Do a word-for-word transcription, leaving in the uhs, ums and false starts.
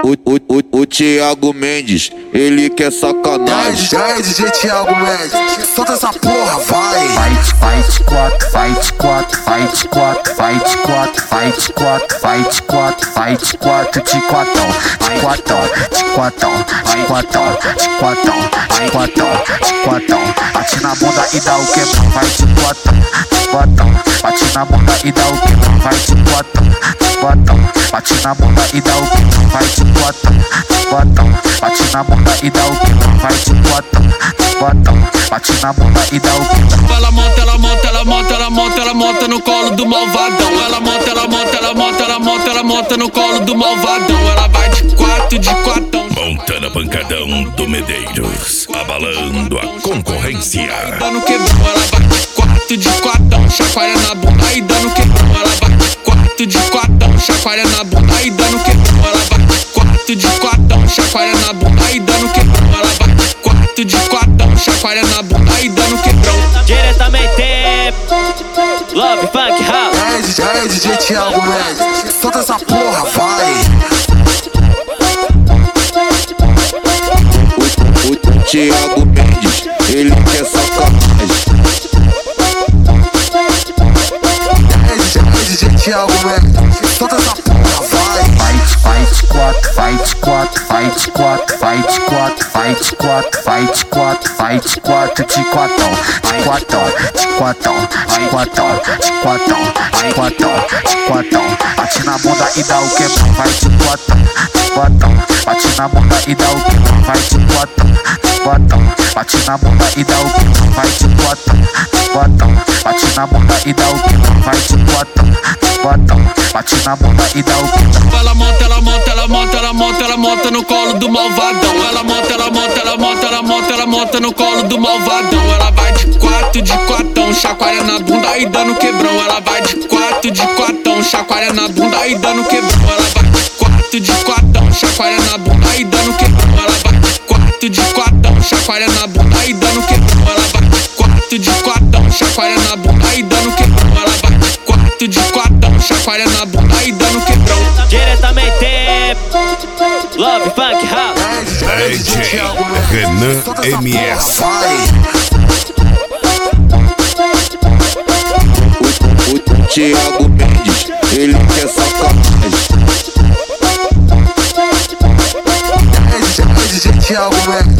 O, o, o, o Thiago Mendes, ele quer sacanagem. E aí, D J Thiago Mendes, solta essa porra, vai. Fight, fight, quatro, fight, quatro, fight, quatro, fight, quatro, fight, quatro, fight, quatro, fight, quatro, de quatão, de quatão, de quatão, de quatão, de quatão, de quatão, de quatão. Bate na bunda e dá o quebrão, vai de quatão, de quatão. Bate na bunda e dá o quebrão, vai de quatão, de quatão. Bate na bunda e dá o quebrão, vai de quatão, de quatão. Bate na bunda e dá o quebrão, vai de quatão, de quatão. Bate na bunda e dá o quebrão. Ela monta, ela monta, ela monta, ela monta, ela monta no colo do malvadão. Ela monta, ela monta, ela monta, ela monta, ela monta no colo do malvadão. Ela vai de quatro, de quatão. Montando a pancadão do Medeiros, abalando a concorrência. Dando quebrão, ela vai de quatro, de quatão. Chacoalha na bunda e dando quebrão. Ela vai de quatro, de quatão. Chacoalha na bunda e dando quebrão. Ela vai de quatro, de quatão. Chacoalha na bunda e dando quebrão. Ela vai de quatro, de quatão. Chacoalha na bunda e dando quebrão. Diretamente Love Funk House. E aí, D J Thiago Mendes, solta essa porra, vai. O, o, o Thiago Mendes, ele quer sacanagem. E aí, D J Thiago Mendes, solta essa porra, vai. Fight, fight, quatro, fight, quatro, fight, quatro, fight, quatro, fight, quatro, fight, quatro, fight, quatro, de quatão, de quatão, de quatão, de quatão, de quatão, de quatão, de quatão. Bate na bunda e dá o quebrão, vai de quatão, de quatão. Bate na bunda e dá o quebrão, vai de quatão, de quatão. Bate na bunda e dá o quebrão, vai de quatão, de quatão. Bate na bunda e dá o quebrão, vai de quatão, de quatão. Bate na bunda e dá o quebrão. Ela monta, ela monta, ela monta, ela monta, ela monta no colo do malvadão. Ela monta, ela monta, ela monta, ela monta, ela monta no colo do malvadão. Ela vai de quatro, de quatão. Chacoalha na bunda e dando quebrão. Ela vai de quatro, de quatão. Chacoalha na bunda e dando quebrão. Ela vai de quatro, de quatão. Chacoalha na bunda e dando quebrão. Ela vai de quatro, de quatão. Chacoalha na bunda e dando quebrão. Ela vai de quatro, de quatão. Chacoalha na bunda e dando quebrão. Ela vai de quatro, de quatão. Chacoalha na bunda e dando quebrão. Diretamente Love Funk House. D J Thiago Mendes, Renan solta essa M S. porra, vai. O, o, o Thiago Mendes, ele quer sacanagem. E aí, D J Thiago Mendes,